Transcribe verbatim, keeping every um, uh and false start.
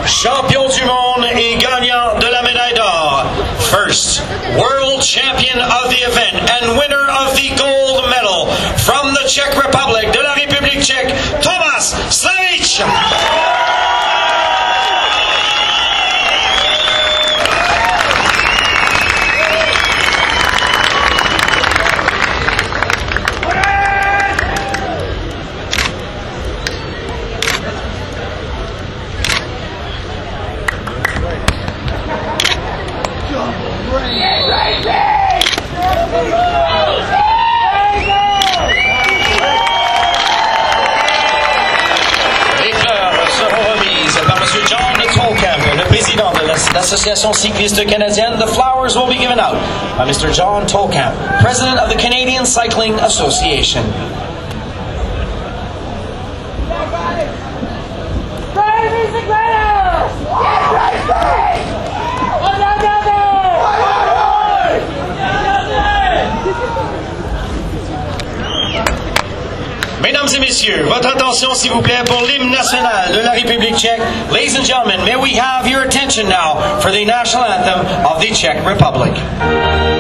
champion du monde et gagnant de la médaille d'or. First, world champion of the event and winner of the gold medal from the Czech Republic, de la République tchèque, Tomáš Slavík. L'Association cycliste canadienne, the flowers will be given out by Mister John Tolkamp, President of the Canadian Cycling Association. Mesdames et messieurs, votre attention s'il vous plaît pour l'hymne national de la République tchèque. Ladies and gentlemen, may we have your attention now for the national anthem of the Czech Republic.